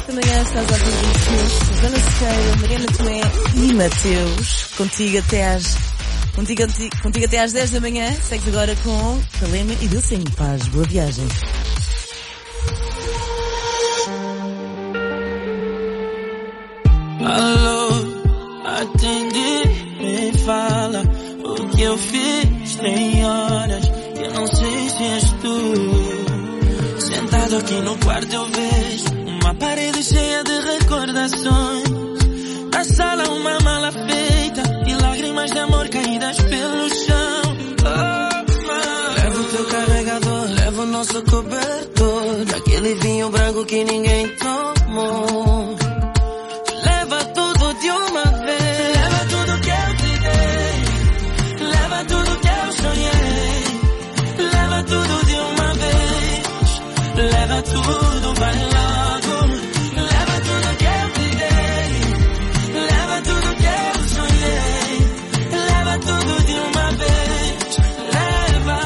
da manhã, estás a ouvir isto. Susana Sequeira, Mariana Tomé e Mateus. Contigo até às 10 da manhã. Segues agora com Calema e Dilcim. Paz, boa viagem. Alô, atende, me fala o que eu fiz. Tem horas que eu não sei se és tu. Sentado aqui no quarto eu vejo uma parede cheia de recordações. Na sala uma mala feita e lágrimas de amor caídas pelo chão. Oh, leva o teu carregador, leva o nosso cobertor, daquele vinho branco que ninguém tomou. Leva tudo de uma vez, leva tudo que eu te dei, leva tudo que eu sonhei, leva tudo de uma vez, leva tudo, vai logo, leva tudo que eu te dei, leva tudo que eu sonhei, leva tudo de uma vez, leva.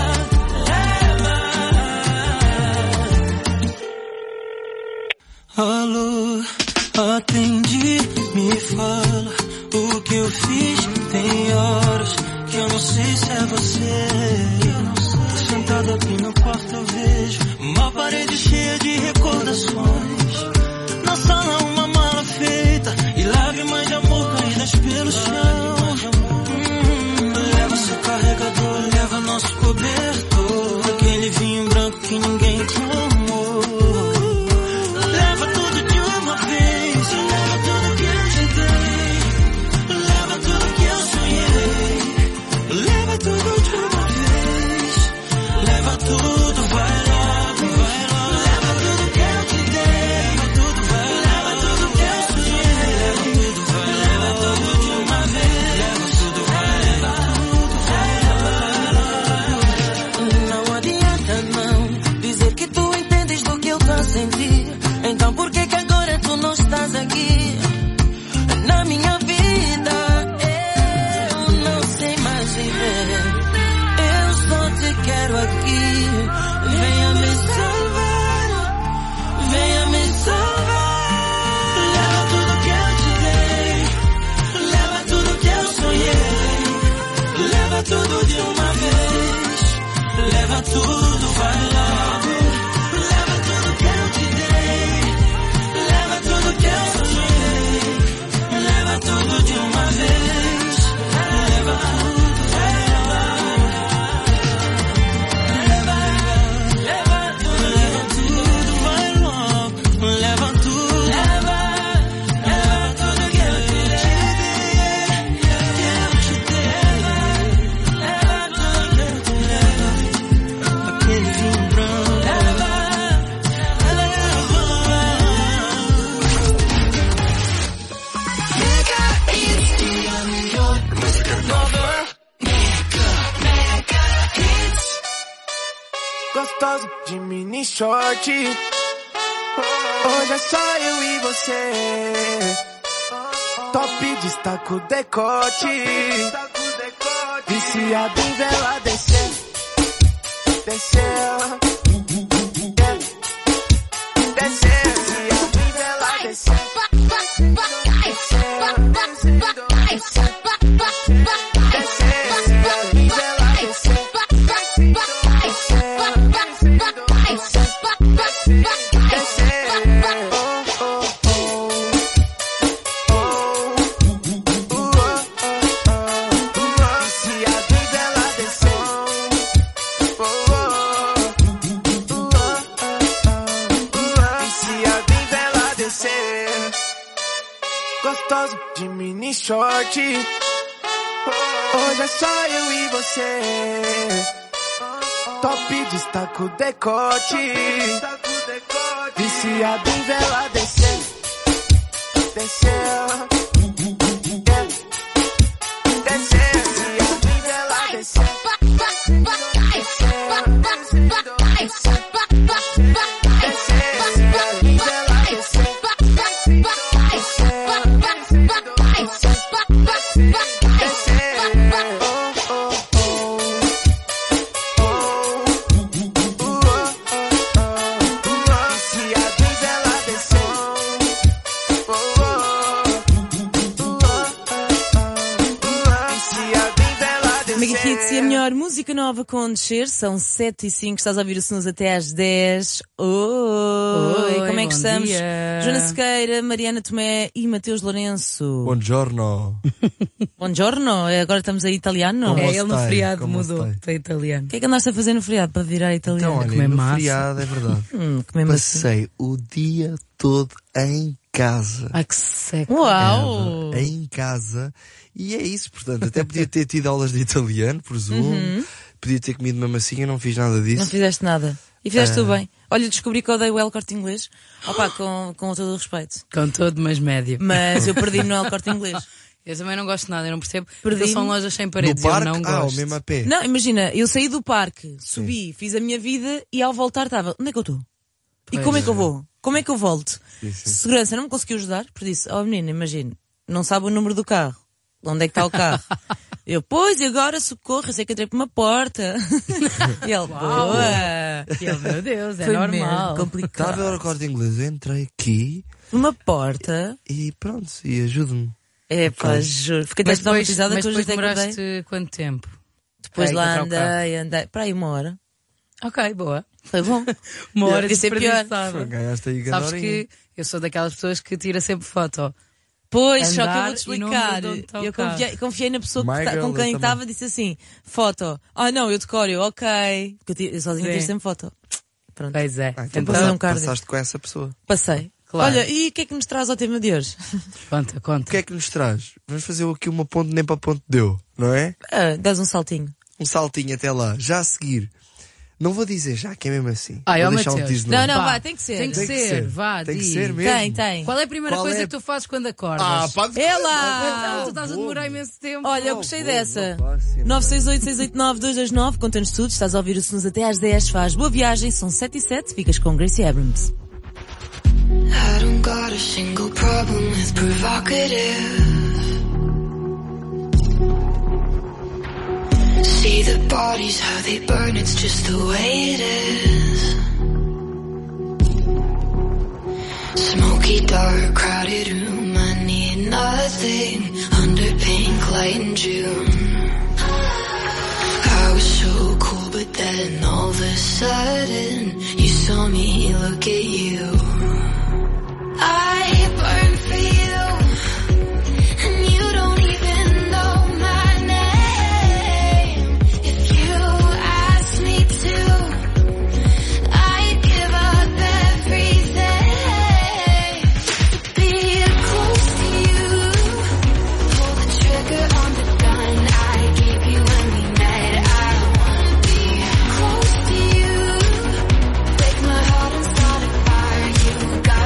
Alô, atende, me fala o que eu fiz. Tem horas que eu não sei se é você. Sentado aqui no quarto eu vejo uma parede cheia de recordações. Na sala uma mala feita e lágrimas de amor caídas pelo chão. Leva seu carregador, leva nosso cobertor, aquele vinho branco que ninguém tomou. Leva tudo de uma vez, leva tudo que eu te dei, leva tudo que eu sonhei, leva tudo de uma vez, leva tudo, vai logo, leva tudo que eu te dei, leva tudo que eu sonhei, leva tudo de uma vez, leva tudo, vai. Não adianta não dizer que tu entendes do que eu tô a sentir. Então por que agora tu não estás aqui na minha vida? Eu não sei mais viver, eu só te quero aqui. Venha me salvar, venha me salvar. Leva tudo que eu te dei, leva tudo que eu sonhei, leva tudo de uma vez, leva tudo, vai logo. Leva tudo que eu te dei, leva tudo que eu sonhei, leva tudo de uma vez, leva tudo, leva tudo, vai logo, leva tudo, leva tudo que eu te dei, leva tudo que eu te dei, aquele vinho branco, gostoso de mini short. Hoje é só eu e você. Top destaca o decote. Viciado em vela descer, descer, descer. Viciado em vela descer, gostoso de mini short. Hoje é só eu e você. Top destaca o decote. Viciado em vela descer, descer, descer. Viciado em vela descer, música nova com Descer, são 7h05, estás a ouvir o Snooze até às 10. Oi, como é que estamos? Dia. Joana Sequeira, Mariana Tomé e Mateus Lourenço. Buongiorno. Buongiorno, agora estamos a italiano. Como É, ele no stai? feriado Como mudou stai? para italiano. O que é que andaste a fazer no feriado para virar italiano? Então, olha, comer no massa. feriado é verdade. Comer massa. Passei o dia todo em casa. Ai, que seco. Uau! Em casa. E é isso, portanto, até podia ter tido aulas de italiano, por Zoom. Podia ter comido uma massinha, não fiz nada disso. Não fizeste nada. E fizeste tudo bem. Olha, descobri que odeio o El Corte Inglês. Opa, com todo o respeito. Com todo, mas médio. Mas eu perdi-me no El Corte Inglês. Eu também não gosto de nada, eu não percebo. Perdi-me. Porque são lojas sem No paredes, parque? eu não gosto. o mesmo a pé. Não, imagina, eu saí do parque, subi, fiz a minha vida e ao voltar estava, onde é que eu estou? E como é que eu vou? Como é que eu volto? Sim, sim. Segurança não me conseguiu ajudar, por isso, menina, imagina, não sabe o número do carro. Onde é que está o carro? Eu, pois, e agora socorro, eu sei que entrei por uma porta. E ele, boa! E ele, meu Deus, é Foi normal. mesmo Estava a complicado. ver o Corte Inglês, eu entrei aqui Uma porta? e pronto, e ajude-me. É pá, juro. Fiquei Mas tão traumatizada depois, que hoje mas até depois acordei. demoraste quanto tempo? Depois Para lá encontrar o carro? andei, para aí 1 hora. Ok, boa. Foi bom. Uma hora Devia ser pior. desperdiçada. Ganhaste aí Sabes ganhorinha. que eu sou daquelas pessoas que tira sempre foto. Pois, só que eu Andar vou-te e não explicar. ver onde está o Eu carro. confiei na pessoa My girl, com eu quem também. estava, disse assim, foto. Não, eu decoro, ok. Porque eu sozinha Sim. tiro sempre foto. Pronto, Pois é. Ah, então fazer um cardio. passaste com essa pessoa. passei. Claro. Olha, e o que é que nos traz ao tema de hoje? Conta, O conta. que é que nos traz? Vamos fazer aqui uma ponte nem para ponto deu, não é? Dás um saltinho. Um saltinho até lá. Já a seguir. Não vou dizer já, que é mesmo assim. Ai, vou ó, deixar um Mateus. teaser no Não, ar. não, Vá, vá, tem que ser. Tem que Tem que ser, ser. vá, Tem que diz. ser mesmo. Tem. Qual é a primeira Qual coisa é? que tu fazes quando acordas? pá, É lá! Então, tu estás a demorar imenso tempo. Olha, eu gostei dessa. boa, fácil. 968-689-229, conta-nos tudo, estás a ouvir o Snooze até às 10, faz boa viagem, são 7h07, ficas com Gracie Abrams. I don't got a single problem with provocative. See the bodies, how they burn, it's just the way it is. Smoky, dark, crowded room, I need nothing under pink light in June. I was so cool, but then all of a sudden, you saw me look at you. I burn for you, and you don't even know my name. If you ask me to, I'd give up everything to be close to you. Pull the trigger on the gun I gave you when we met. I wanna be close to you. Break my heart and start a fire. You got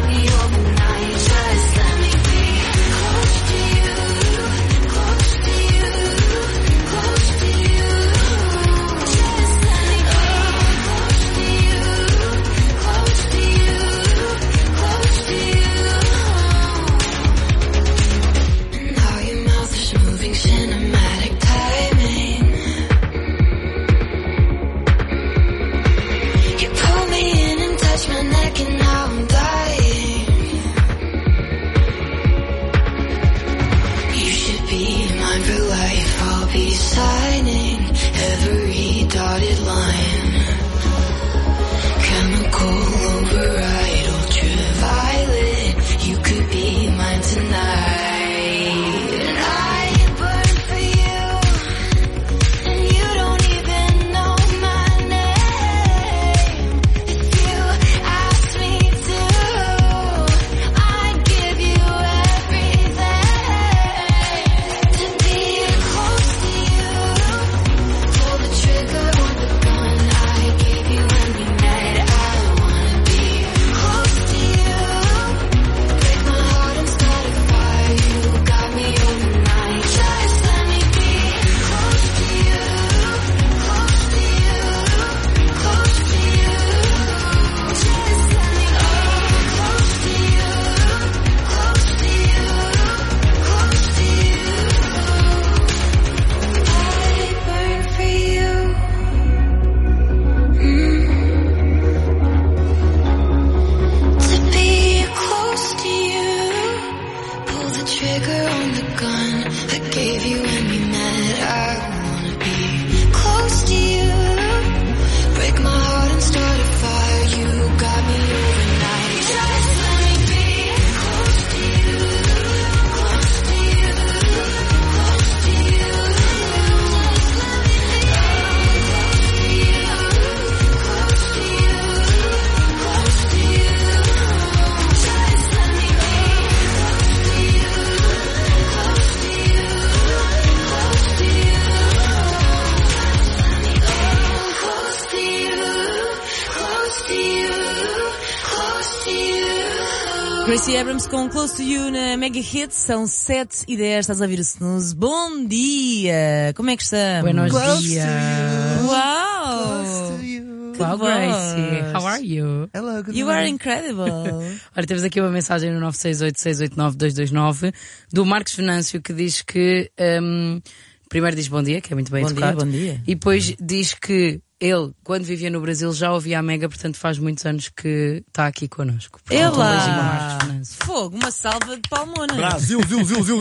Gracie Abrams com Close to You na Mega Hits, são 7h10, estás a ouvir o Snooze. Bom dia! Como é que estamos? Buenos Close dias. Uau! Wow, voz. Gracie. How are you? Hello, good You are morning. incredible. Olha, temos aqui uma mensagem no 968-689-229 do Marcos Venâncio que diz que primeiro diz bom dia, que é muito bem Bom educado. dia, bom dia. E depois diz que ele, quando vivia no Brasil, já ouvia a Mega, portanto faz muitos anos que está aqui connosco. Portanto, um beijinho ao Marcos Venâncio. Fogo, uma salva de palmonas. Brasil, ziu.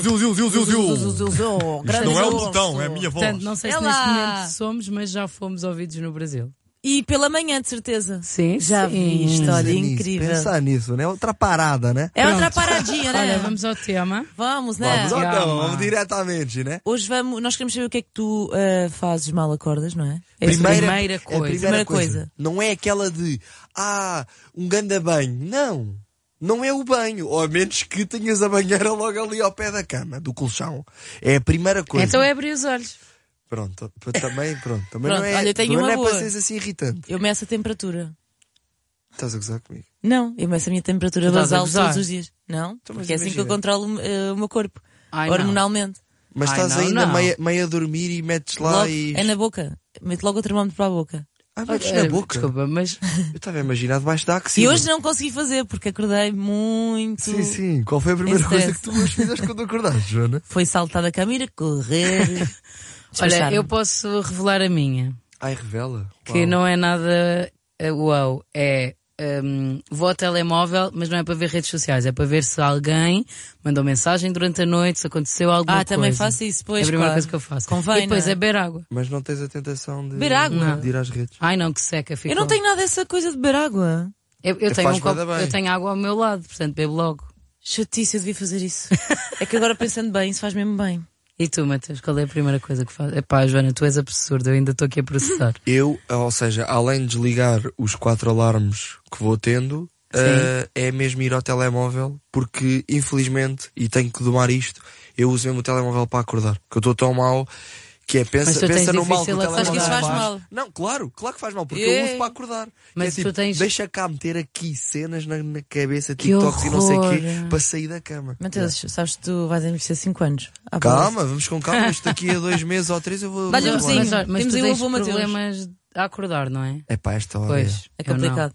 Grande Não é o osso. botão, é a minha voz. Portanto, não sei se Ela. neste momento somos, mas já fomos ouvidos no Brasil. E pela manhã, de certeza. Sim, Já vi isto, olha, incrível. Pensar nisso, né? Outra parada, né? É outra paradinha, né? Olha, vamos ao tema. Vamos, né? Vamos ao Calma. tema, vamos diretamente, né? Hoje nós queremos saber o que é que tu fazes mal acordas, não é? É a primeira coisa. Primeira coisa. Não é aquela de, um ganda banho. Não. Não é o banho. Ou a menos que tenhas a banheira logo ali ao pé da cama, do colchão. É a primeira coisa. Então é abrir os olhos. Pronto, também Pronto, não é, olha, eu tenho também uma não é boa. para seres assim irritante. Eu meço a temperatura. Estás a gozar comigo? Não, eu meço a minha temperatura Tu estás a basal gozar? todos os dias. Não, Então, mas porque é assim que eu imagina. controlo o meu corpo. Ai, não. hormonalmente. Mas Ai, estás não, ainda não. meio a dormir e metes lá Logo, e... é na boca. Meto logo o termómetro para a boca. metes na boca? Desculpa, mas Eu estava a imaginar debaixo da axila. E hoje não consegui fazer porque acordei muito. Sim. Qual foi a primeira coisa Estresse. que tu hoje fizeste quando acordaste, Joana? Foi saltar da cama, ir a correr. olha, Despachar-me. eu posso revelar a minha, Ai, revela. que Uau. não é nada uau, é vou ao telemóvel, mas não é para ver redes sociais, é para ver se alguém mandou mensagem durante a noite, se aconteceu alguma coisa. Também faço isso, É pois, a primeira claro. coisa que eu faço. Convém, e depois não é? é beber água. Mas não tens a tentação de... Beber água? De ir às redes. Ai não, que seca, ficou. Eu não tenho nada dessa coisa de beber água. Eu tenho Faz um copo, bué da bem. eu tenho água ao meu lado, portanto bebo logo. Chatice, eu devia fazer isso. É que agora pensando bem, isso faz mesmo bem. E tu, Matheus, qual é a primeira coisa que fazes? Epá, Joana, tu és absurda, eu ainda estou aqui a processar. Eu, ou seja, além de desligar os 4 alarmes que vou tendo, é mesmo ir ao telemóvel, porque infelizmente, e tenho que domar isto, eu uso mesmo o telemóvel para acordar. Que eu estou tão mal que é Mas tu tens pensa no mal que o difícil telemóvel Acho que isso faz faz. mal. Não, claro que faz mal, porque É. eu uso para acordar. Mas Que é tu tipo, tens- deixa cá meter aqui cenas na cabeça, Que TikToks e não sei o quê, horror. para sair da cama. Mateus, sabes que tu vais envelhecer 5 anos. À Calma, vamos com calma, isto daqui a 2 meses ou 3 eu vou... Dá-lhe um vou beijinho. Mas, olha, mas Temos tu aí o tens avô Mateus. problemos a acordar, não é? É pá, esta hora. Pois. É eu não. complicado.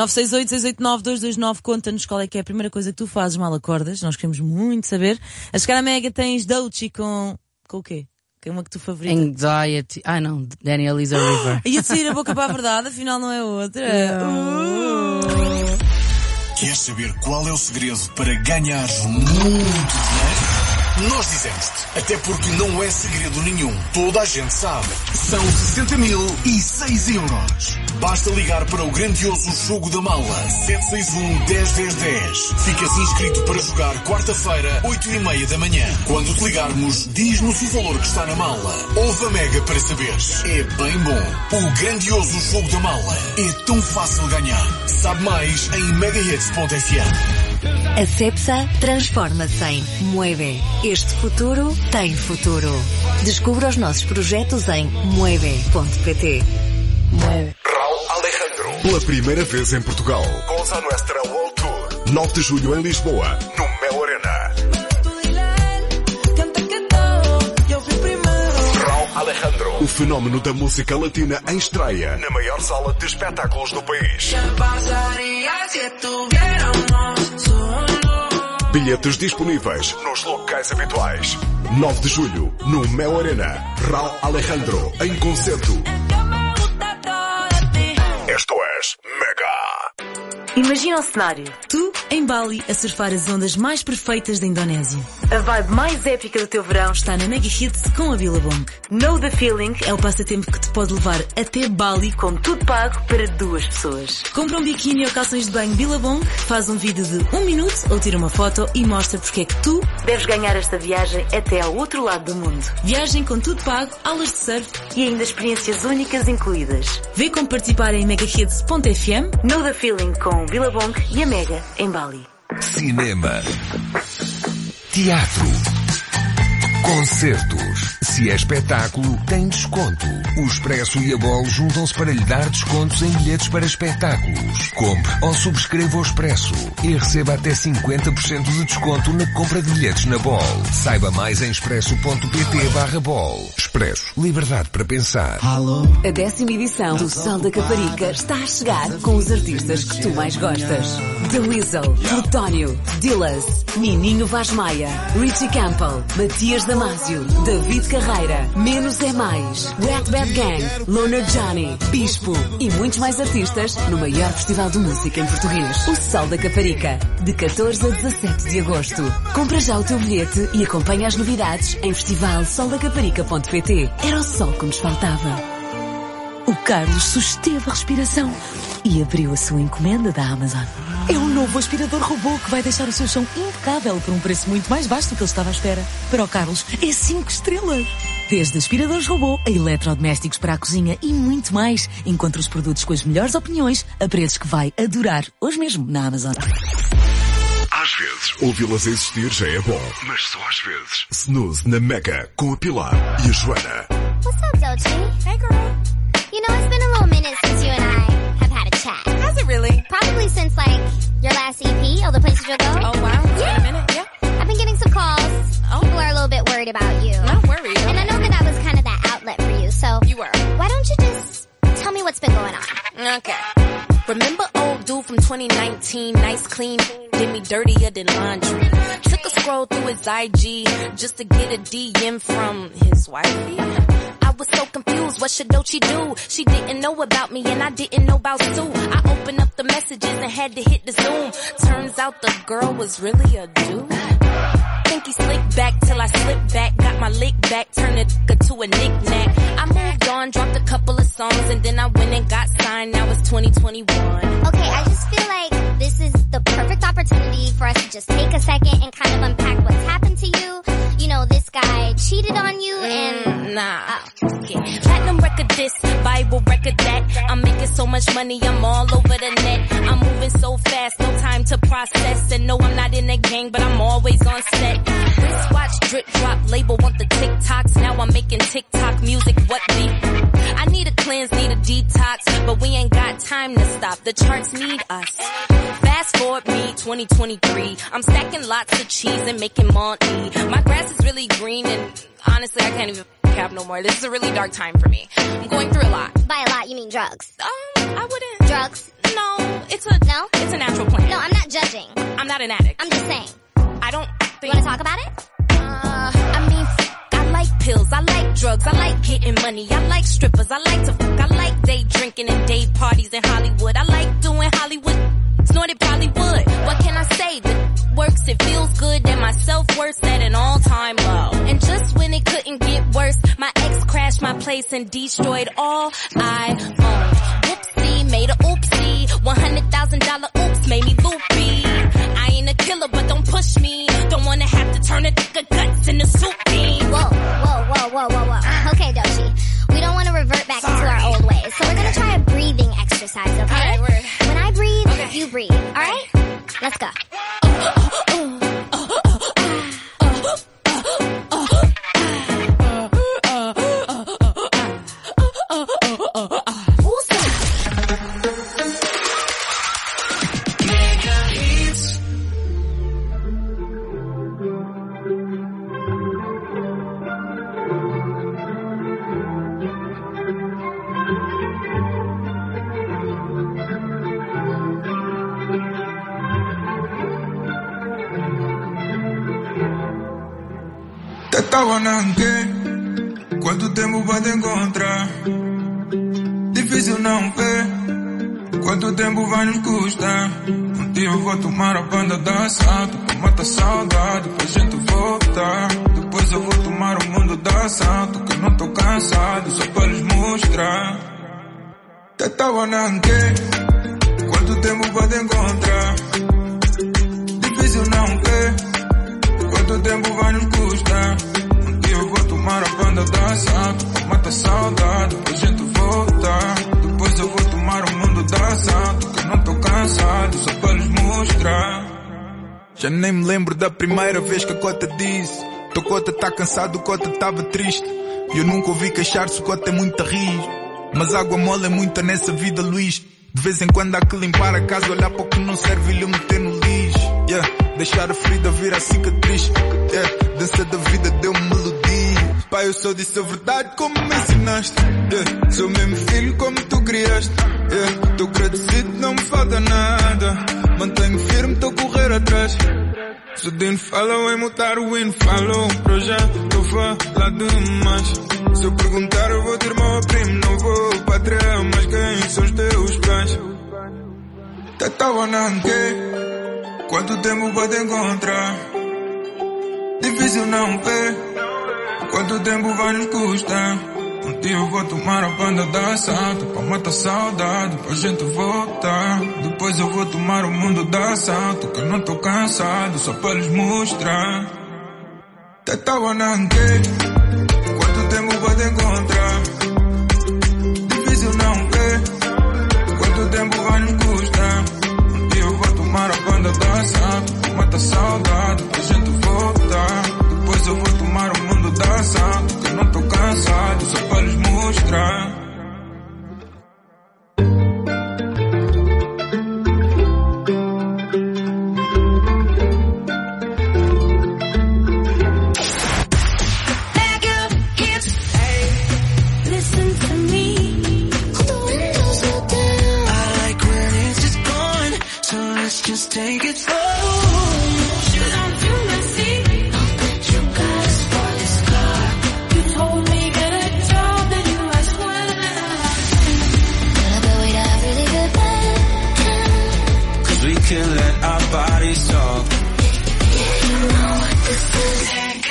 968-689-229, conta-nos qual é que é a primeira coisa que tu fazes mal acordas. Nós queremos muito saber. A chegar à Mega tens Doechii com o quê? Que é uma que tu favorita. Anxiety. Ah, não, Daniel is a River. Ia de sair a boca para a verdade, afinal não é outra. Queres saber qual é o segredo para ganhares muito dinheiro? Nós dizemos-te, até porque não é segredo nenhum. Toda a gente sabe. São 60.006 euros. Basta ligar para o grandioso Jogo da Mala 761-10-10-10. Ficas inscrito para jogar quarta-feira, 8h30 da manhã. Quando te ligarmos, diz-nos o valor que está na mala. Ouve a Mega para saberes. É bem bom. O grandioso Jogo da Mala é tão fácil de ganhar. Sabe mais em megahits.fm. A CEPSA transforma-se em Mueve. Este futuro tem futuro. Descubra os nossos projetos em mueve.pt. Raul Alejandro. Pela primeira vez em Portugal. Gonza Nuestra World Tour. 9 de julho em Lisboa, no Mel Arena. Raul Alejandro. O fenómeno da música latina em estreia na maior sala de espetáculos do país. Bilhetes disponíveis nos locais habituais. 9 de julho, no Mel Arena. Raul Alejandro, em concerto. Esto es Mega. Imagina o cenário. Tu, em Bali, a surfar as ondas mais perfeitas da Indonésia. A vibe mais épica do teu verão está Está na Mega Hits com a Billabong. Know the Feeling, É o passatempo que te pode levar até Bali. com tudo pago para 2 pessoas. Compra um biquíni ou calções de banho Billabong, faz um vídeo de 1 minuto ou tira uma foto e mostra porque é que tu... Deves ganhar esta viagem até ao outro lado do mundo. Viagem com tudo pago, aulas de surf. E ainda experiências únicas incluídas. Vê como participar em megahits.fm. Know the Feeling com Billabong e a Mega em Bali. Cinema, teatro, concertos, Se é espetáculo, tem desconto. O Expresso e a Bol juntam-se para lhe dar descontos em bilhetes para espetáculos. Compre ou subscreva o Expresso e receba até 50% de desconto na compra de bilhetes na Bol. Saiba mais em expresso.pt/Bol. Expresso. Liberdade para pensar. A 10ª edição do Sol da Caparica está a chegar com os artistas que tu mais gostas. The Weasel, Plutónio, Dillas, Nininho Vaz Maia, Richie Campbell, Matias Damasio, David Carreira, Menos é Mais, Wet Bad Gang, Loner Johnny, Bispo e muitos mais artistas no maior festival de música em português. O Sol da Caparica, de 14 a 17 de agosto. Compra já o teu bilhete e acompanha as novidades em festivalsoldacaparica.pt. Era o sol que nos faltava. O Carlos susteve a respiração e abriu a sua encomenda da Amazon. É um novo aspirador robô que vai deixar o seu chão impecável por um preço muito mais baixo do que ele estava à espera. Para o Carlos, é 5 estrelas. Desde aspiradores robô a eletrodomésticos para a cozinha e muito mais. Encontre os produtos com as melhores opiniões a preços que vai adorar. Hoje mesmo na Amazon. Às vezes, ouvi-las existir já é bom, mas só às vezes. Snooze na Mega com a Pilar e a Joana. What's up, Dochi? Hey, girl. You know, it's been a little minute since you and I have had a chat. Has it really? Probably since, like, your last EP, All the Places You'll Go. Oh, wow. It's been a minute, yeah. I've been getting some calls. Oh. People are a little bit worried about you. Not worried. And I know that was kind of that outlet for you, so... You were. Why don't you just tell me what's been going on? Okay. Remember old dude from 2019, nice clean, did me dirtier than laundry. Took a scroll through his IG just to get a DM from his wifey. I was so confused, what should Dochi do? She didn't know about me and I didn't know about Sue. I opened up the messages and had to hit the Zoom. Turns out the girl was really a dude. Think he slicked back till I slipped back, got my lick back, turned it to a knick-knack. I moved on, dropped a couple of songs and then I went and got signed, now it's 2021. Okay, I just feel like this is the perfect opportunity for us to just take a second and kind of unpack what's happened to you. You know, this guy cheated on you and... Nah. Yeah. Platinum record this, Bible record that. I'm making so much money, I'm all over the net. I'm moving so fast, no time to process. And no, I'm not in a gang, but I'm always on set. Wristwatch, drip drop, label want the TikToks. Now I'm making TikTok music, what beef? I need a cleanse, need a detox. But we ain't got time to stop, the charts need us. Fast forward me, 2023. I'm stacking lots of cheese and making money. My grass is really green and honestly I can't even cap no more. This is a really dark time for me. I'm going through a lot. By a lot, you mean drugs? I wouldn't. Drugs? No, it's a natural plan. No, I'm not judging. I'm not an addict. I'm just saying. I don't think... You wanna talk about it? I mean, I like pills, I like drugs, I like getting money, I like strippers, I like to fuck, I like day drinking and day parties in Hollywood, I like doing Hollywood, snorted Bollywood. What can I say? That works, it feels good, and my self-worth's at an all-time low. And just when it couldn't get worse, my ex crashed my place and destroyed all I owned. Whoopsie, made a oopsie, $100,000 oops made me loopy. I ain't a killer, but don't push me. Don't wanna have to turn a guts into soup bean. Whoa. Okay, Dochi. We don't want to revert back into our old ways, so we're gonna try a breathing exercise, okay? Alright, when I breathe, you breathe, alright? Let's go. Estava na quê? Quanto tempo vai te encontrar? Difícil não ver. Quanto tempo vai nos custar? Um dia eu vou tomar a banda da assalto, que mata a saudade pra gente voltar. Depois eu vou tomar o mundo da assalto, que não tô cansado, só pra lhes mostrar. Estava na quê? Quanto tempo vai te encontrar? Difícil não ver. Quanto tempo vai nos custar? Um dia eu vou tomar a banda da assalto, que mata a saudade pra gente voltar. Depois eu vou tomar o mundo da assalto, que não tô cansado, só pra lhes mostrar. Já nem me lembro da primeira vez que a cota disse Teu cota tá cansado, o cota tava triste. E eu nunca ouvi queixar-se, o cota é muito raiz. Mas água mole é muita nessa vida, Luís. De vez em quando há que limpar a casa, olhar para o que não serve e lhe meter no lixo. Yeah, deixar a ferida virar cicatriz. Yeah, dança da vida deu-me melodia. Pai, eu só disse a verdade como me ensinaste. Yeah, sou mesmo filho como tu criaste. Yeah, tô agradecido, não me falta nada. Mantenho firme, tô a correr atrás. Se o Dino fala em mudar, o hino falou. Para já, tô falando demais. Se eu perguntar, eu vou ter irmão a primo. Não vou pátria, mas quem são os teus pais? Tatawa não quer. Quanto tempo vai te encontrar? Difícil não ver. Quanto tempo vai nos custar? Um dia eu vou tomar a banda da assalto pra matar saudade, pra gente voltar. Depois eu vou tomar o mundo da assalto, que eu não tô cansado, só para lhes mostrar. Tatawa não quer. Quanto tempo vai te encontrar? Difícil não ver. Quanto tempo vai nos custar? Um dia eu vou tomar a banda da assalto pra matar saudade, pra gente voltar. Depois eu vou tomar o mundo da assalto, que eu não tô cansado, só para lhes mostrar. Just take it slow. Shoes on through my seat. You got a spotless car. You told me get a job, then you asked when. Gonna go eat a really good bed. 'Cause we can let our bodies talk. You know what this is.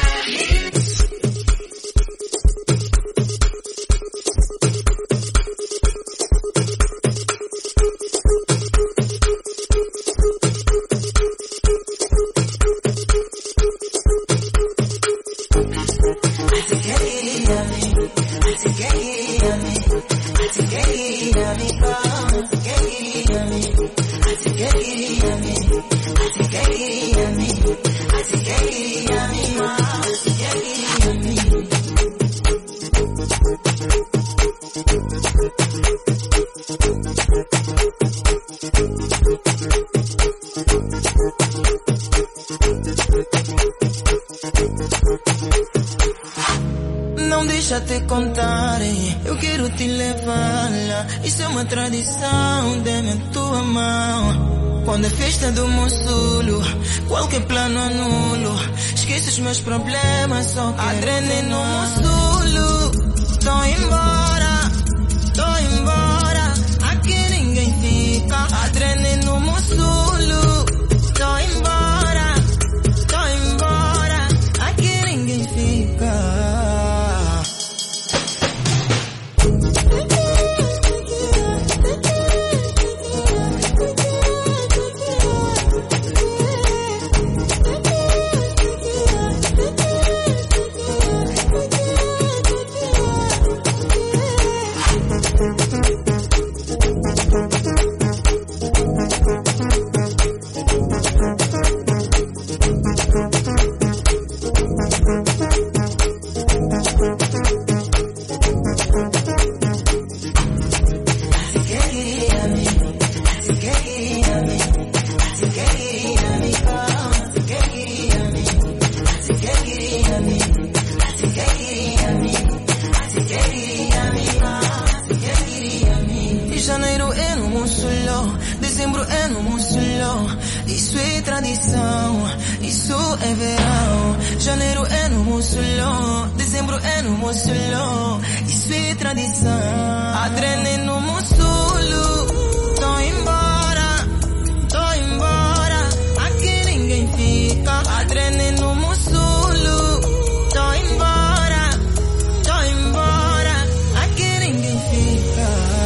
Não deixa te contar, eu quero te levar lá. Isso é uma tradição, dê-me a tua mão. Quando é festa do Moçulo, qualquer plano anulo. Esquece os meus problemas, só adrenalina no Moçulo. Tô embora, aqui ninguém fica. Adrenalina no Moçulo. Tô embora, aqui ninguém fica. Janeiro é no Moçulo, dezembro é no Moçulo. Isso é tradição, isso é verão. Janeiro é no Moçulo, dezembro é no Moçulo. Isso é tradição. Adrenalina no Moçulo. Tô embora, aqui ninguém fica. Adrenalina no Moçulo. Tô embora, aqui ninguém fica.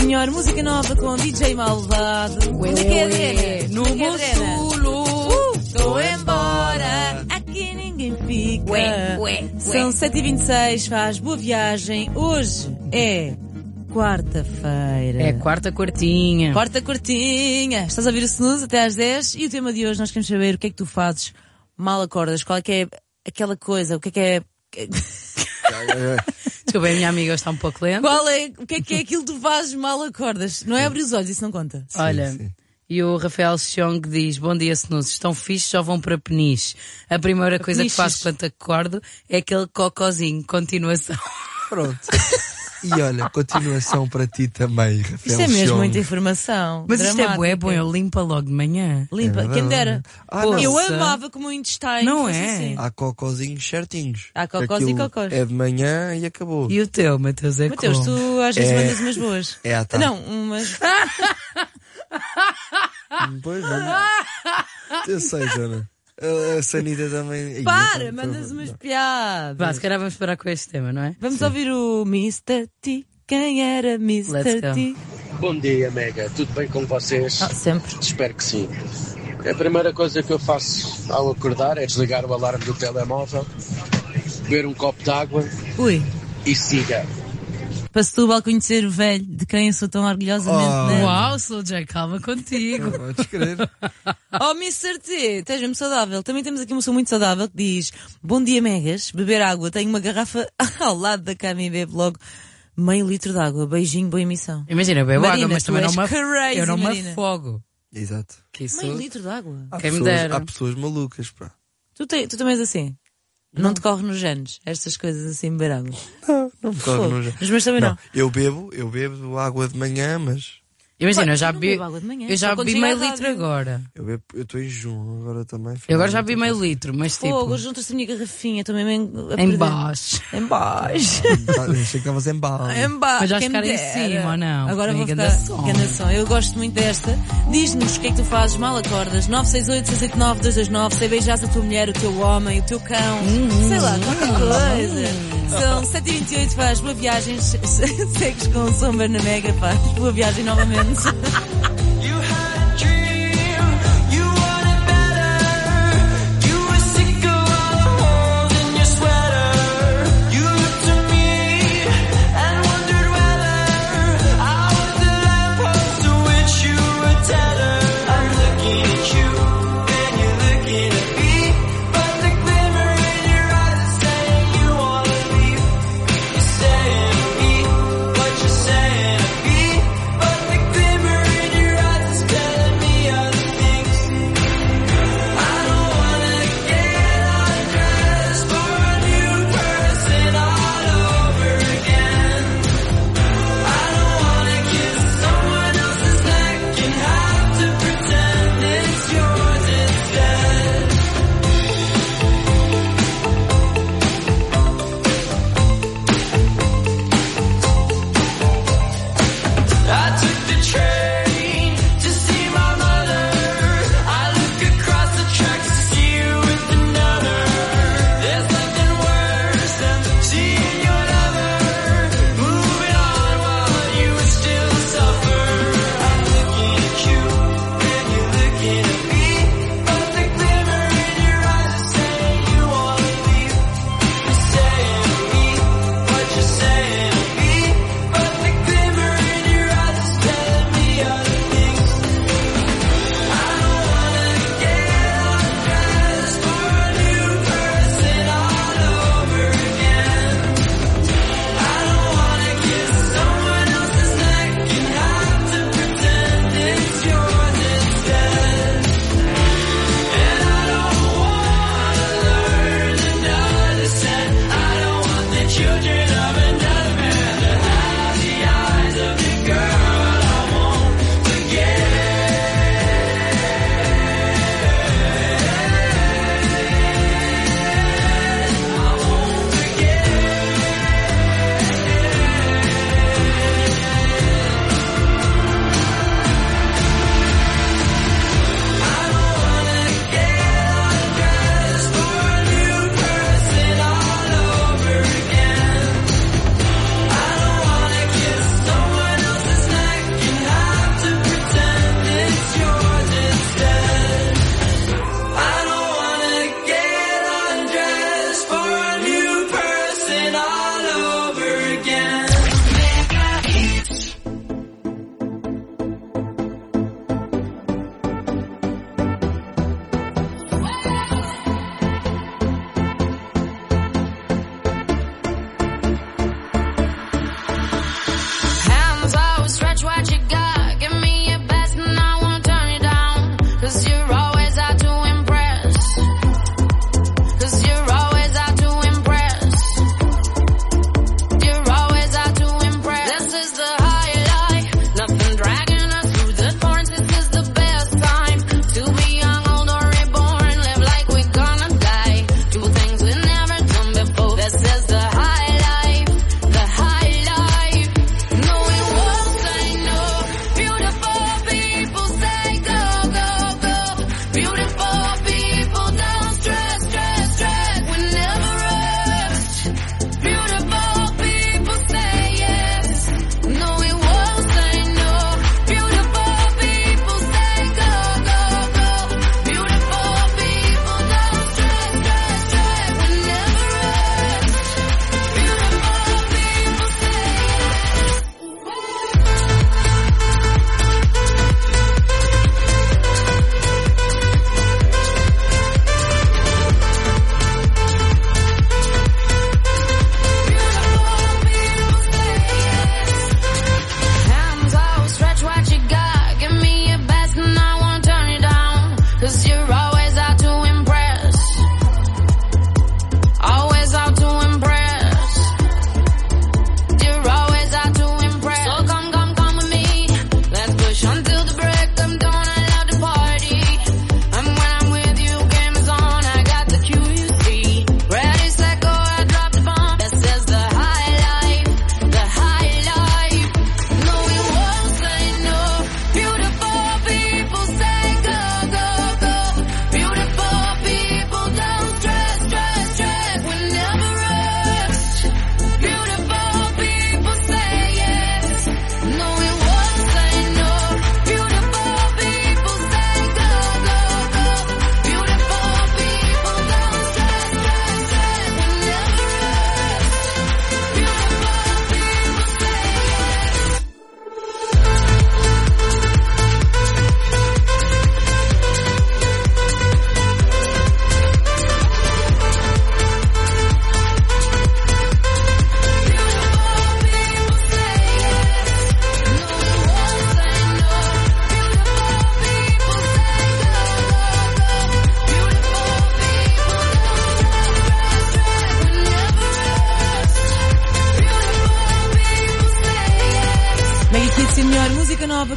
senhor, música nova com DJ Malvado. Onde é que é, Adriana? No Onde é que é, Adriana? Moçulo. Estou embora, aqui ninguém fica. São 7h26, faz boa viagem. Hoje é quarta-feira. É quarta-quartinha. Quarta quartinha. Estás a ouvir o Snooze até às 10 e o tema de hoje nós queremos saber o que é que tu fazes mal acordas. Qual é que é aquela coisa? O que é Desculpa, a minha amiga está um pouco lenta. o que é aquilo que tu fazes mal acordas? Não é abrir os olhos, isso não conta. Olha, e o Rafael Chong diz: bom dia, Snooze, estão fixes, só vão para Peniche. A primeira coisa que faço quando acordo é aquele cocozinho, continuação. Pronto. E olha, continuação para ti também, Rafael. Isto é mesmo Chong. muita informação. Mas isto dramática. é bom, ele limpa logo de manhã. Limpa, quem me dera. Eu Poça. amava como o intestino. Não fosse é? assim. Há cocózinhos certinhos. Há cocós e Aquilo cocós. É de manhã e acabou. E o teu, Mateus, é Mateus, como? tu às vezes É- mandas umas boas. É à tarde. Não, umas. Pois não. Eu sei, Jana. A Sanita também. Ih, Para, eu- mandas umas piadas. Vá, se calhar vamos parar com este tema, não é? Vamos ouvir o Mr. T. Quem era Let's Mr. go. T? Bom dia, Mega. Tudo bem com vocês? Sempre. Espero que sim. A primeira coisa que eu faço ao acordar é desligar o alarme do telemóvel, beber um copo de água Ui. e siga. Para Setúbal conhecer o velho de quem eu sou tão orgulhosamente. né? Uau, Slow J, calma contigo. Podes crer. Oh, Mr. T, estás mesmo saudável. Também temos aqui uma pessoa muito saudável que diz: bom dia, Megas, beber água. Tenho uma garrafa ao lado da cama e bebo logo meio litro de água. Beijinho, boa emissão. Imagina, eu bebo Marina, água, mas tu também não és me crazy, eu não me Marina. afogo. Exato. Que isso... Meio litro de água. Quem me dera. Há pessoas malucas, pá. Tu também és assim? Não te corre nos genes, estas coisas assim, beber água. Não me corre no jeito. Os meus também não. Eu bebo água de manhã, mas Imagina, eu já Eu não bebi, bebo água de manhã, eu já só quando bebi chego à meio litro rádio. agora. eu estou em jejum agora também. Eu agora já bebi meio litro, mas tipo, Fogo, juntas-te a minha garrafinha, estou mesmo a em perder. baixo. Em baixo. Achei que estavas em bala. Em baixo. Mas vais quem me ficar em dera. cima, ou não? Agora vou Ganda ficar som. ganda som. Eu gosto muito desta. Diz-nos o que é que tu fazes, mal acordas. 968-689-229. Sei beijares a tua mulher, o teu homem, o teu cão. Sei lá, qualquer coisa. São 7h28, faz boa viagem. Segues com o Sombra na Mega, faz boa viagem novamente. But you're saying me, but the glimmer in your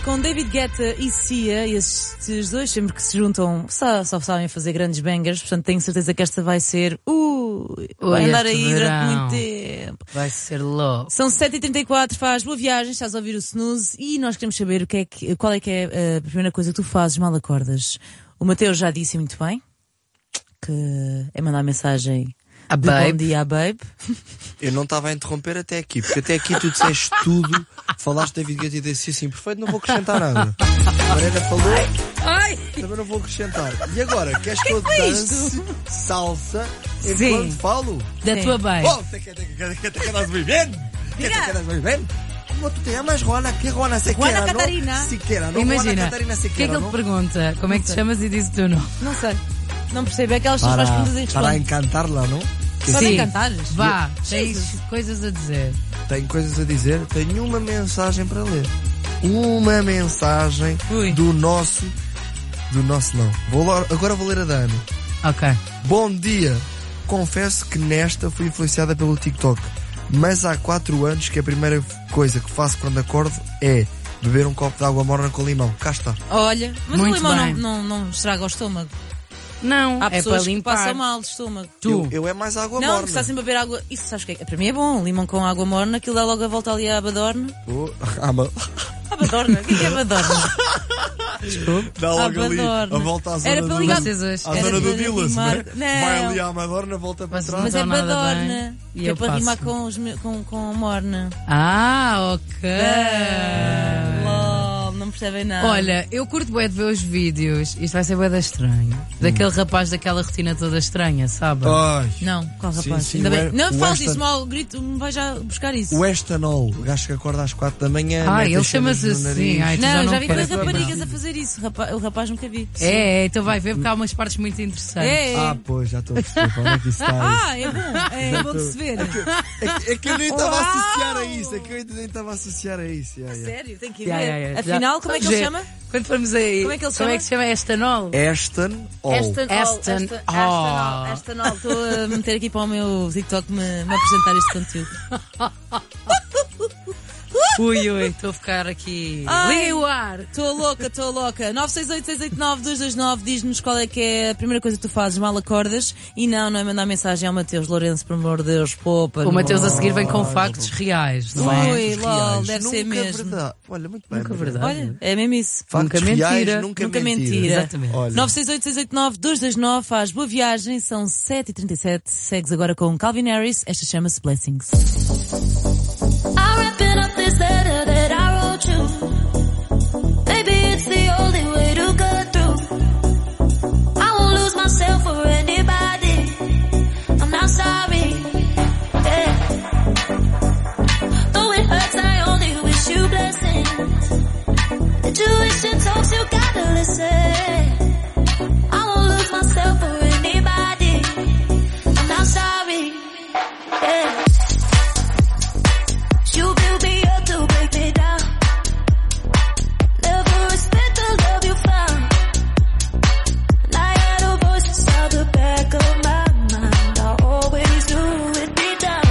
com David Guetta e Sia, e estes dois sempre que se juntam só sabem fazer grandes bangers, portanto tenho certeza que esta vai ser vai andar aí durante muito tempo. Vai ser louco. São 7h34, faz boa viagem, estás a ouvir o Snooze e nós queremos saber qual é que é a primeira coisa que tu fazes mal acordas. O Mateus já disse muito bem que é mandar mensagem a de babe. bom dia à babe. Eu não estava a interromper até aqui, porque até aqui tu disseste tudo, falaste de David Guetta e disse assim, perfeito, não vou acrescentar nada. A Mariana falou, também não vou acrescentar. E agora, queres que eu dance salsa enquanto falo? Da tua babe. Oh, te quedas muy bien? ¿Te quedas muy bien? ¿Cómo tú te llamas, Juana? ¿Qué Juana Sequeira? Juana Catarina. No? Siqueira, não Imagina, Juana Catarina o que é Siqueira, que ele não? te pergunta? Como é que te chamas e diz o teu nome? Não sei. Não percebo, é aquelas pessoas mais perguntas e Para respondem. encantarla, não? Podem cantar? Vá, tens coisas a dizer. Tenho coisas a dizer, tenho uma mensagem para ler. Uma mensagem do nosso não. Agora vou ler a da Ana. Ok. Bom dia. Confesso que nesta fui influenciada pelo TikTok, mas há 4 anos que a primeira coisa que faço quando acordo é beber um copo de água morna com limão. Cá está. Olha, mas Muito o limão bem. não estraga o estômago. Não, Há é pessoas para que limpar. passam mal de estômago. Eu é mais água Não, morna. que está sempre a beber água. Isso sabes o que é? Para mim é bom. Limão com água morna, aquilo dá logo a volta ali à abadorna. Abadorna? O que é abadorna? Dá logo ali Abadorna. a volta à zona Era para ligar à Era zona do para Dilas, rimar- né? Não. Vai ali à Madorna, volta para trás. Mas é nada badorna. bem. E Que é eu para passo. rimar com morna. Ok. LOL, não percebem nada. Olha, eu curto bué de ver os vídeos. Isto vai ser bué da estranho. Daquele rapaz daquela rotina toda estranha, sabe? Ai. Não, qual Sim, rapaz? sim, Ainda bem. o Não Weston- fales isso, mal grito, vai já buscar isso. O Estanol, o gajo que acorda às 4 da manhã. Ai, mete ele as cenas chama-se no assim. nariz. Ai, tu Não, já vi queres várias raparigas não. a fazer isso. O rapaz nunca vi. Então vai ver porque há umas partes muito interessantes. É. Ah, pois, já estou a perceber para onde é que isso está. Ah, é bom. É bom de se ver. É que eu nem estava a Uau! associar a isso. É que eu nem estava a associar a isso. Sério, tem que ir Yeah, ver. yeah, yeah. Afinal, como é que ele chama? Quando formos aí. Como é que ele Como é que se chama? Estanol? Estanol. Estanol. Estou a meter aqui para o meu TikTok me apresentar este conteúdo. Ui, estou a ficar aqui. Ai, Liguem o ar. Estou louca. 968-689-229, diz-nos qual é que é a primeira coisa que tu fazes mal acordas. E não é mandar mensagem ao Mateus Lourenço, por amor de Deus, poupa. O Mateus a seguir vem com factos reais, não é? Ui, lol, deve Nunca ser mesmo. Verdade. Olha, muito bem. Nunca Mariana. verdade. Olha, é mesmo isso. Factos Nunca reais, mentira. Nunca mentira. Exatamente. Olha. 968-689-229, faz boa viagem, são 7h37, segues agora com Calvin Harris, esta chama-se Blessings. I'm wrapping up this letter that I wrote you. Maybe it's the only way to go through. I won't lose myself for anybody. I'm not sorry. Yeah. Though it hurts, I only wish you blessings. Intuition talks, you gotta listen. I won't lose myself for anybody. I'm not sorry. Yeah. You build me up to break me down. Never respect the love you found. And I had a voice inside the back of my mind. I always knew it'd be down.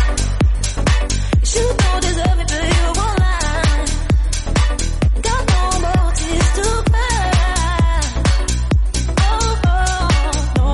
You don't deserve it, but you won't lie. Got no more tears to cry. Oh, oh, no.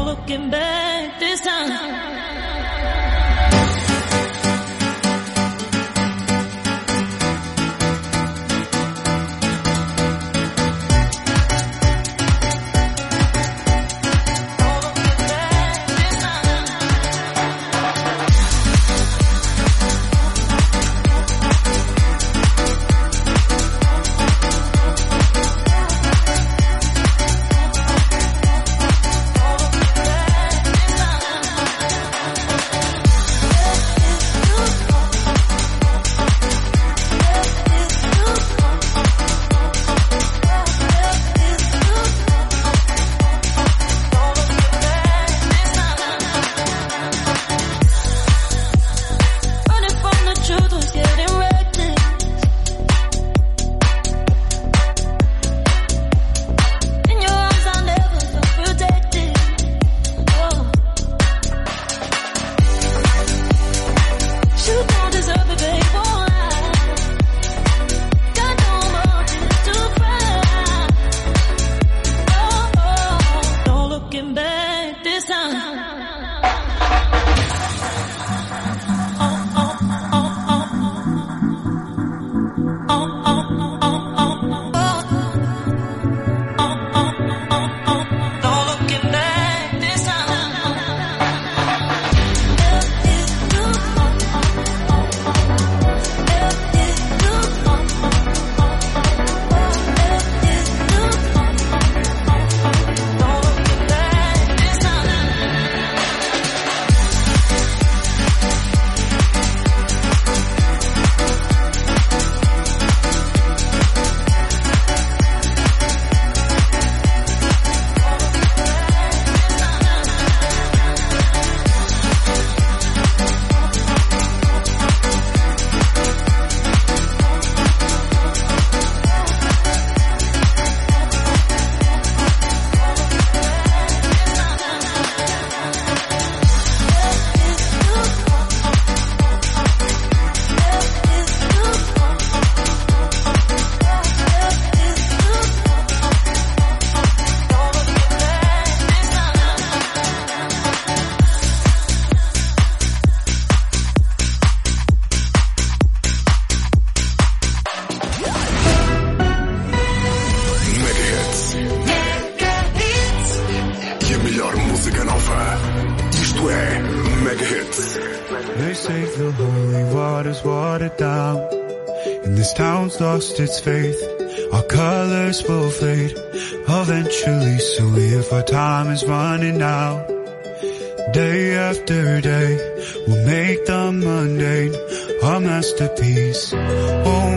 the holy water's watered down, and this town's lost its faith. Our colors will fade eventually, so if our time is running out, day after day, we'll make the mundane our masterpiece. Oh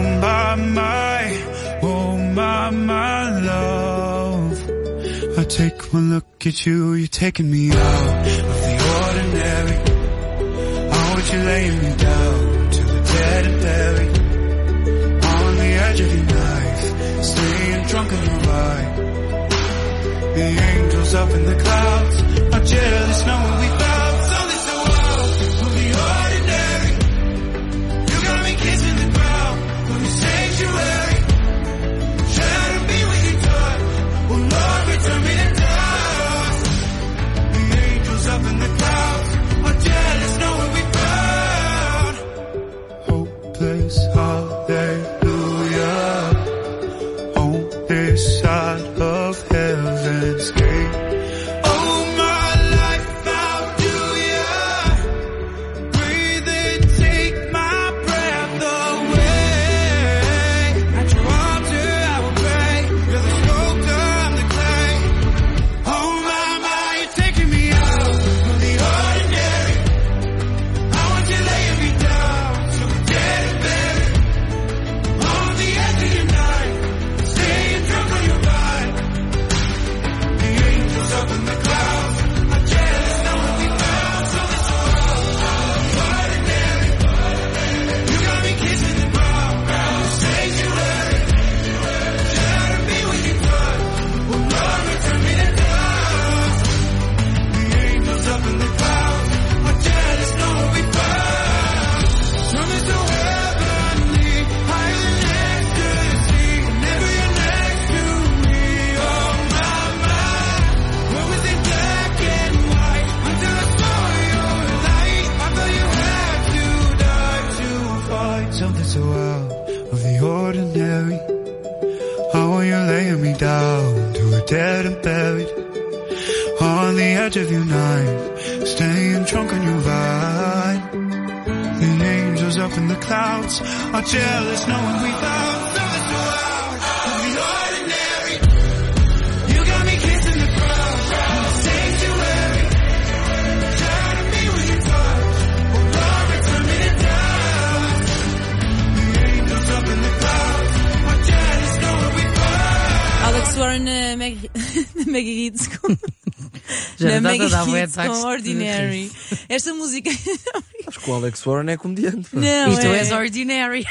my love, I take one look at you, you're taking me out of the ordinary. I want you laying me down to the dead and buried, on the edge of your knife, staying drunk on your ride. The angels up in the clouds are jealous knowing we found something so wild from the ordinary. You got me kissing the ground from your sanctuary. Shadow me when you touch. Oh Lord, return me to dust. The angels up in the clouds are jealous knowing we found hopeless hallelujah on this side of heaven's gate. Dead and buried on the edge of your night, staying drunk on your ride. The angels up in the clouds are jealous knowing we found something so out of the ordinary. You got me kissing the ground from the sanctuary. Shadow me when you touch. Oh Lord, return me to dust. The angels up in the clouds are jealous knowing we found. Alex Warren na Mega Hits com Ordinary. Esta música. Acho que o Alex Warren é comediante. Não, e tu és Ordinary.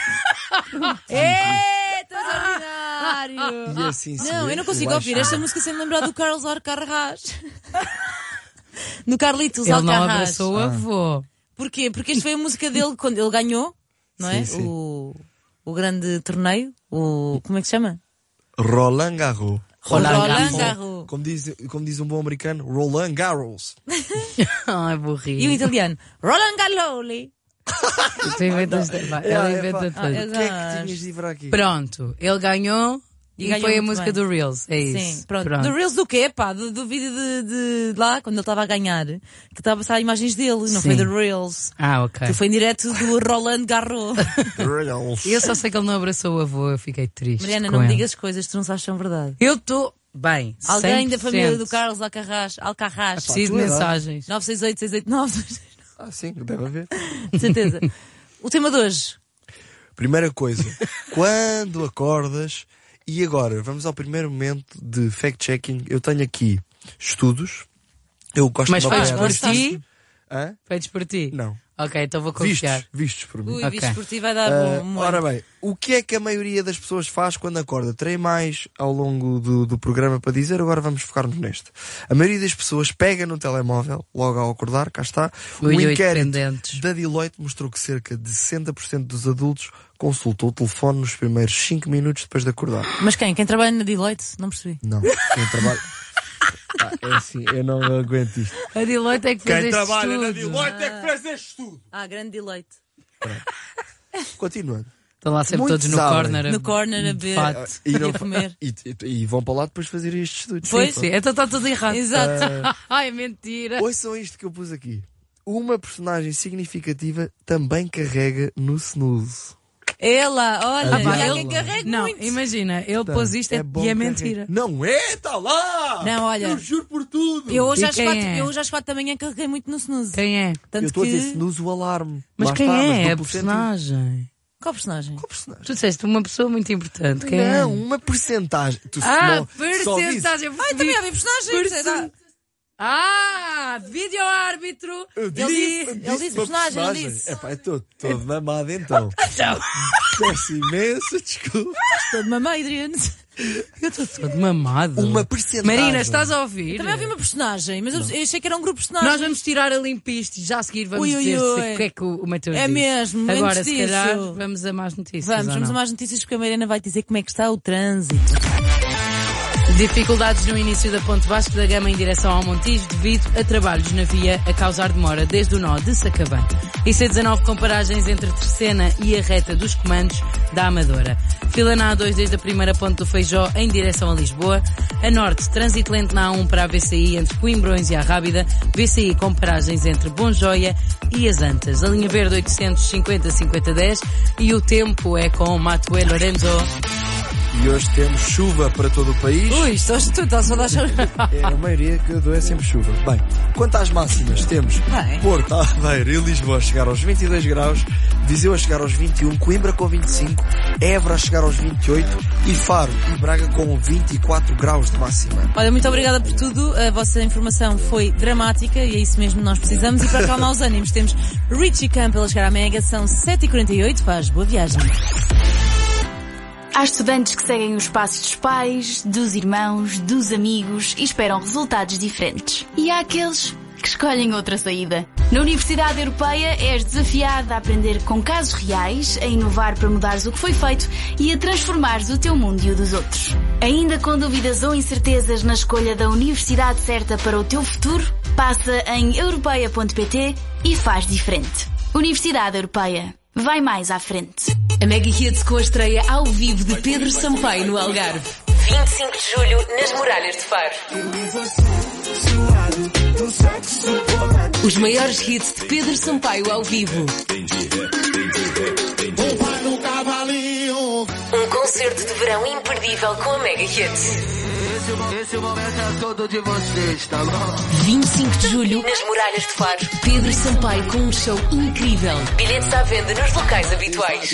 Estás ordinário. E assim, não, eu não consigo ouvir esta música sem me lembrar do Carlos Alcarrás. No Carlitos Ele Alcarrás. não abraçou o avô. Porquê? Porque esta foi a música dele quando ele ganhou, não é? Sim. O grande torneio. Como é que se chama? Roland Garros. Roland Garros. Como diz um bom americano, Roland Garros. Ai, burrinho. E o italiano, Roland Garros. Tu inventas, ela inventa tudo. O que é que tinhas de ir para aqui? Pronto, ele ganhou e foi a música do Reels. É isso. Sim, pronto. Do Reels do quê? Pá, do vídeo de lá, quando ele estava a ganhar, que estava a passar imagens dele, não foi do Reels. Ah, ok. Que foi em direto do Roland Garros. Eu só sei que ele não abraçou o avô, eu fiquei triste. Mariana, não me digas coisas que tu não sabes são verdade. Eu estou bem. Alguém 100%. da família do Carlos Alcarrás. Preciso de mensagens. 968-689. Sim, deve haver. De certeza. O tema de hoje. Primeira coisa, quando acordas. E agora, vamos ao primeiro momento de fact-checking. Eu tenho aqui estudos. Eu gosto Mas de feitos por ti? Hã? Feitos por ti? Não. Ok, então vou confiar. Vistos por mim. Ui, vistos por ti vai dar bom. Ora bem, o que é que a maioria das pessoas faz quando acorda? Terei mais ao longo do programa para dizer, agora vamos focar-nos neste. A maioria das pessoas pega no telemóvel, logo ao acordar, cá está. O inquérito da Deloitte mostrou que cerca de 60% dos adultos consultam o telefone nos primeiros 5 minutos depois de acordar. Mas quem? Quem trabalha na Deloitte? Não percebi. Não, quem trabalha... é assim, eu não aguento isto. A Deloitte é que fez este estudo. Quem trabalha na Deloitte é que fez este estudo. Grande Deloitte. Continuando. Estão lá sempre todos no corner. No corner a beber e a comer. E vão para lá depois fazer estes estudos. Pois, sim. Então está tudo errado. Exato. Ai, mentira. Ouçam isto que eu pus aqui. uma personagem significativa também carrega no snooze. Ela, olha, ele quem carrega não, muito. Imagina, ele pôs isto bom e é carregar. mentira. Não é? Está lá! Não, olha. Eu juro por tudo. Eu hoje E às quem 4, é? eu hoje às 4 da manhã carreguei muito no snooze. Quem é? Tanto Eu estou que... a dizer snooze o alarme. Mas Lá quem está, mas é a duplo sentido. personagem? Qual personagem? Tu disseste uma pessoa muito importante. Quem é? Não, uma porcentagem. Tu Percentagem. Ai, também havia personagem. Vídeo árbitro. Ele disse personagem, ele disse. Epá, estou todo mamado então. Peço imenso desculpa. Estou de mamãe, Adriano. Eu estou todo mamado. Uma porcentagem. Marina, estás a ouvir? Eu também havia uma personagem, mas eu achei que era um grupo de personagens. Nós vamos tirar a limpisto e já a seguir vamos Ui, ui, dizer ui. o que é que o Mateus É disse. mesmo, Agora, antes se disso. calhar, vamos a mais notícias. Vamos a mais notícias porque a Mariana vai dizer como é que está o trânsito. Dificuldades no início da Ponte Vasco da Gama em direção ao Montijo devido a trabalhos na via a causar demora desde o nó de Sacavém. IC19 com paragens entre Terceira e a reta dos comandos da Amadora. Fila na A2 desde a primeira ponte do Feijó em direção a Lisboa. A norte, trânsito lento na A1 para a VCI entre Coimbrões e a Rábida. VCI com paragens entre Bom Joia e as Antas. A linha verde 850-5010 e o tempo é com Matuel Lorenzo. E hoje temos chuva para todo o país. Ui, tu estás a dar chuva. A maioria que eu dou é sempre chuva. Bem, quanto às máximas, temos Porto, Aveiro e Lisboa a chegar aos 22 graus, Viseu a chegar aos 21, Coimbra com 25, Évora a chegar aos 28 e Faro e Braga com 24 graus de máxima. Olha, muito obrigada por tudo. A vossa informação foi dramática e é isso mesmo que nós precisamos. E para acalmar os ânimos temos Richie Campbell a chegar à Mega. São 7h48. Faz boa viagem. Há estudantes que seguem os passos dos pais, dos irmãos, dos amigos e esperam resultados diferentes. E há aqueles que escolhem outra saída. Na Universidade Europeia és desafiado a aprender com casos reais, a inovar para mudares o que foi feito e a transformares o teu mundo e o dos outros. Ainda com dúvidas ou incertezas na escolha da universidade certa para o teu futuro? Passa em europeia.pt e faz diferente. Universidade Europeia. Vai mais à frente. A Mega Hits com a estreia ao vivo de Pedro Sampaio no Algarve. 25 de julho nas Muralhas de Faro. Os maiores hits de Pedro Sampaio ao vivo. Um concerto de verão imperdível com a Mega Hits. 25 de julho nas Muralhas de Faro. Pedro Sampaio com um show incrível. Bilhetes à venda nos locais habituais.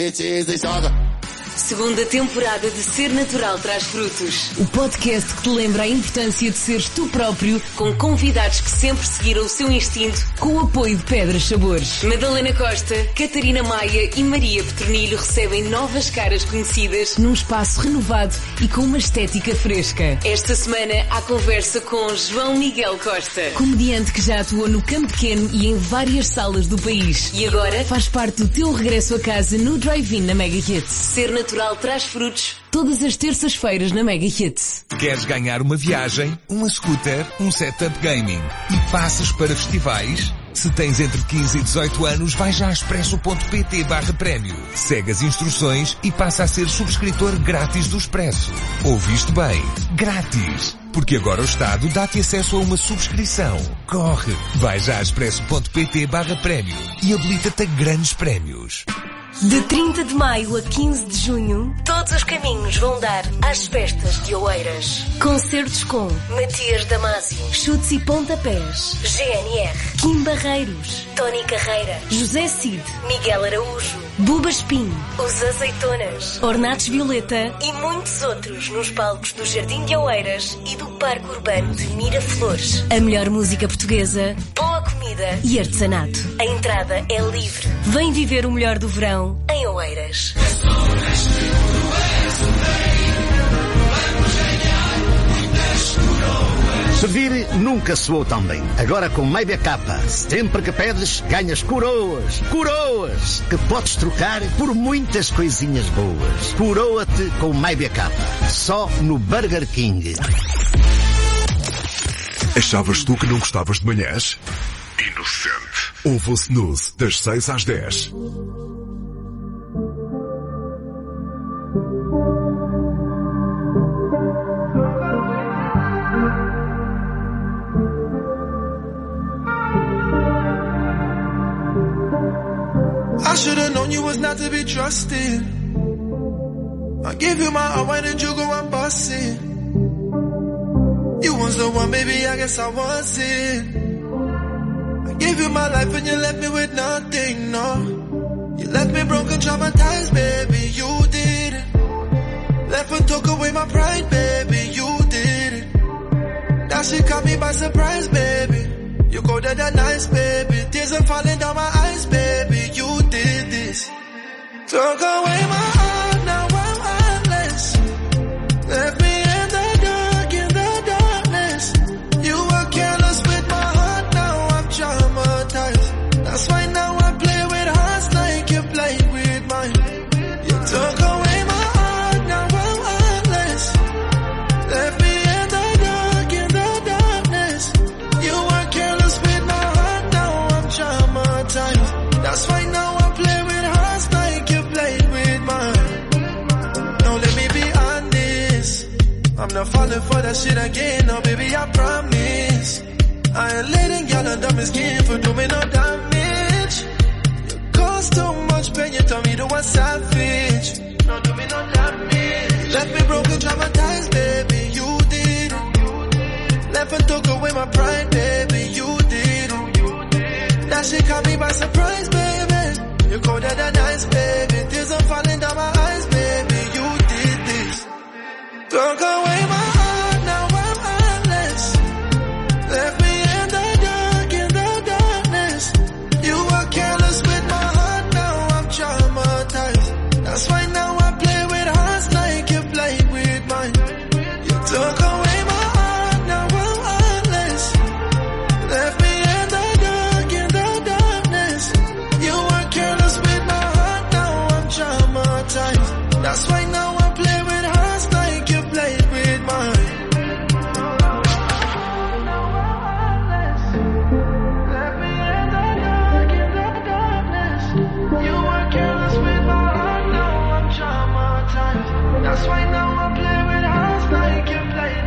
Segunda temporada de Ser Natural Traz Frutos. O podcast que te lembra a importância de seres tu próprio, com convidados que sempre seguiram o seu instinto, com o apoio de Pedras Sabores. Madalena Costa, Catarina Maia e Maria Petronilho recebem novas caras conhecidas num espaço renovado e com uma estética fresca. Esta semana há conversa com João Miguel Costa, comediante que já atuou no Campo Pequeno e em várias salas do país. E agora faz parte do teu regresso a casa no Drive-In na Mega Hits. Ser Natural Traz Frutos, todas as terças-feiras na Mega Hits. Queres ganhar uma viagem, uma scooter, um setup gaming e passas para festivais? Se tens entre 15 e 18 anos, vai já a expresso.pt/prémio. Segue as instruções e passa a ser subscritor grátis do Expresso. Ouviste bem? Grátis! Porque agora o Estado dá-te acesso a uma subscrição. Corre! Vai já a expresso.pt/prémio e habilita-te a grandes prémios. De 30 de maio a 15 de junho, todos os caminhos vão dar às festas de Oeiras. Concertos com Matias Damasio, Chutes e Pontapés, GNR, Kim Barreiros, Tony Carreira, José Cid, Miguel Araújo, Buba Espinho, Os Azeitonas, Ornatos Violeta e muitos outros nos palcos do Jardim de Oeiras e do Parque Urbano de Miraflores. A melhor música portuguesa, boa comida e artesanato. A entrada é livre. Vem viver o melhor do verão em Oeiras. Pedir nunca soou tão bem. Agora com Meibia Capa, sempre que pedes, ganhas coroas. Coroas! Que podes trocar por muitas coisinhas boas. Coroa-te com Meibia Capa. Só no Burger King. Achavas tu que não gostavas de manhãs? Inocente. Ouve o Snooze, das 6 às 10. should've known you was not to be trusted. I gave you my heart, why did you go and bust it? You was the one, baby, I guess I was it. I gave you my life and you left me with nothing, no. You left me broken, traumatized, baby, you did it. Left and took away my pride, baby, you did it. That shit caught me by surprise, baby. You go there that nice, baby. Tears are falling down my eyes, baby, you did this. Took away my heart, now I'm heartless. Left me in the darkness. You were careless with my heart, now I'm traumatized. That's why now I play with hearts like you played with mine. You took away my heart, now I'm heartless. Left me in the darkness. You were careless with my heart, now I'm traumatized. That's why now I play with hearts like you played with mine. Now let me be honest, I'm not falling for that shit again, no baby, I promise. I ain't letting y'all under my skin for doing no damage. You caused too much pain, you told me to was savage. No do me no damage. Left me broken, traumatized, baby, you did it. Left and took away my pride, baby, you did it. That shit caught me by surprise, baby. You colder than ice, baby. Tears are falling down my eyes, baby, you did this. Took away my heart, now I'm heartless. Left me in the darkness. You were careless with my heart, now I'm traumatized. That's why now I play with hearts like you played with mine. You took away my heart, now I'm heartless. Left me in the darkness. You were careless with my heart, now I'm traumatized. That's why now I play with hearts like you played with mine. That's why now I play with hearts like you play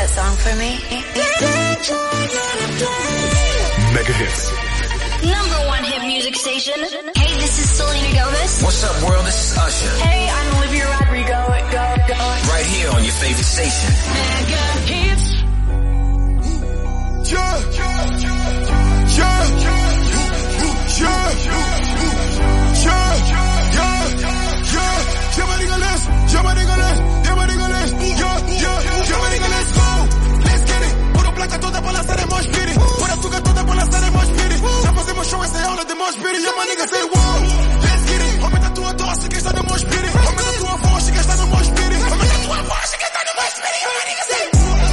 that song for me? Mega Hits. Number one hit music station. Hey, this is Selena Gomez. What's up, world? This is Usher. Hey, I'm Olivia Rodrigo. Go. Right here on your favorite station. Mega Hits. Placa toda para lançar é mais piri. Por a tuga toda para lançar é mais piri. Já fazemos show, essa é aula de mais piri. Yeah, my nigga say wow, let's get it. Aumenta a tua dose que está no mais piri. Aumenta a tua voz que está no mais piri. Aumenta a tua voz que está no mais piri. Yeah, my nigga say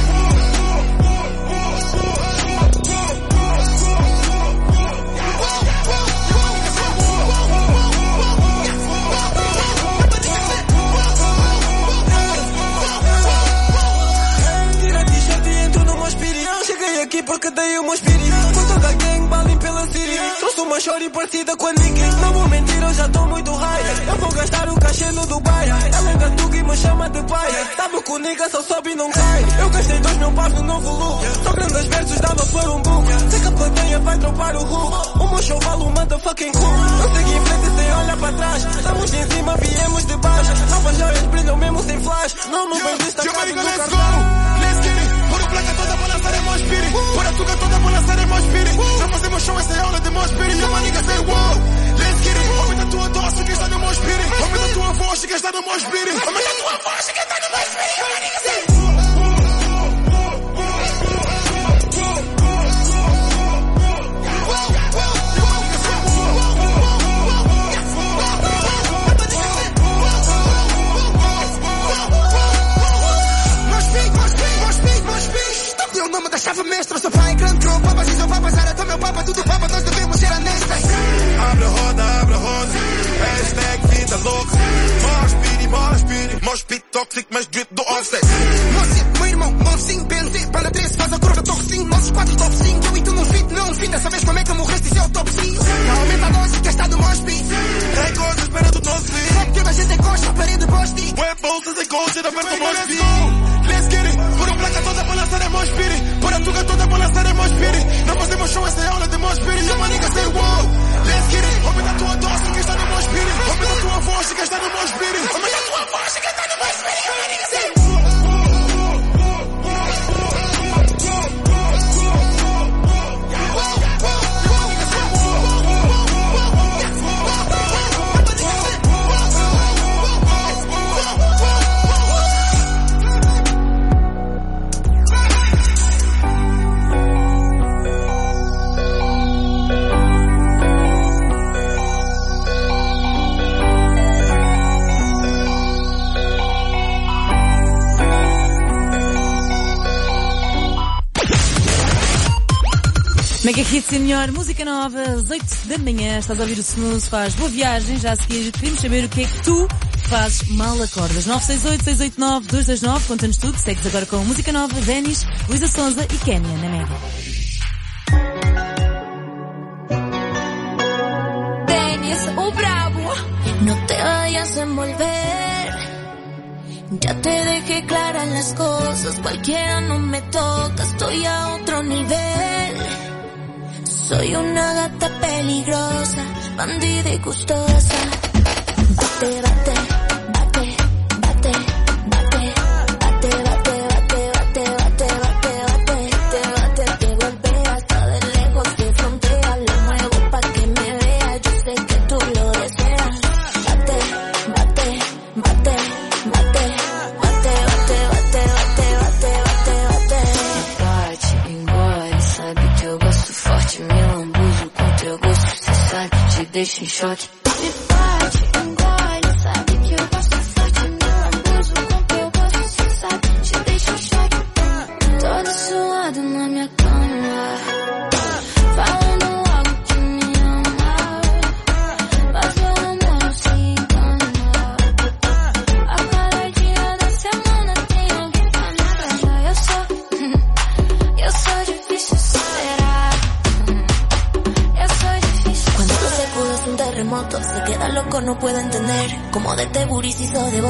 aqui porque dei uma experiência. Com toda a gang, balem pela Siri. Trouxe uma shorty parecida com a Nicki. Não vou mentir, eu já tô muito high. Eu vou gastar o cachê no Dubai. Ela é gatuga e me chama de pai. Sabe que o nigga só sobe e não cai. Eu gastei 2 mil paus no novo look. Só grandes versos dava para um book. Sei que a plateia vai dropar o hook. O meu show vale um motherfucking cool. Eu segui em frente sem olhar para trás. Estamos em cima, viemos de baixo. Novas joias brilham mesmo sem flash. Não me bem destacado no cartão. Por a placa toda para lançar é mais piri. Por a tuga toda para lançar é mais piri. Já fazemos show, essa é aula de mais piri. Yeah, my nigga say wow, let's get it. Aumenta a tua dose que está no mais piri. Aumenta a tua voz que está no mais piri. Aumenta a tua voz que está no mais piri. Yeah, my nigga say o nome da chave mestra, sou pai grande crow, papas e só papas, era tão meu papa, tudo papa, nós devemos ser honestas. Abre a roda, hashtag vida louca. Mosh pit toxic, mas drip do offset. Moço, meu irmão, Monsim, benze, para 13, faz a curva, toque 5, nossos 4 top 5, eu e tu num fit, não fim, dessa vez como é que morreste, isso é o top 5. Não aumenta a dose, que está do mosh pit. Tem coisas, espera do nosso fit. Rap que a gente encosta, parede post-it. Web bolsas e coach, da perto do mosh pit. Let's get it, por a placa toda para lançar é mosh pit. Por a tuga toda para lançar é mosh pit. Não fazemos show, essa é aula de mosh pit. Yeah, my nigga say wow, let's get it. Aumenta a tua dose que está no mosh pit. Aumenta a tua voz que está no mosh pit. Aumenta a tua voz que está no mosh pit. Yeah, my nigga say Mega Hits e melhor música nova, às 8 da manhã, estás a ouvir o Snooze, faz boa viagem, já a seguir queremos saber o que é que tu fazes mal acordas. 968-689-229, conta-nos tudo, segues agora com a música nova, Denis, Luísa Sonza e Kenya na Mega. Denis, o bravo, no te vayas a envolver. Ya te dejé claras las cosas, cualquiera no me toca, estoy a otro nivel. Soy una gata peligrosa, bandida y gustosa. Bate, bate, bate, bate, bate, bate, bate, bate, bate, bate, bate, bate, te golpea hasta de lejos, de frontera, lo muevo pa' que me vea, yo sé que tú lo deseas. Bate, bate, bate, bate, bate, bate, bate, bate, bate, bate, bate. Engole, sabe que eu gosto forte, me lambuzo com teu gosto, cê sabe, te deixa em choque. Me bate, engole, sabe que eu gosto forte, me lambuzo com teu gosto, cê sabe, te deixa em choque. Todo suado na minha cama, falando algo que me ama, mas eu namoro sem engano. A cada dia da semana tem alguém pra me agradar. Eu sou difícil superar. Eu sou difícil. Cuando tu se pudo es un terremoto, se queda loco, no puede entender cómo de este booty se hizo de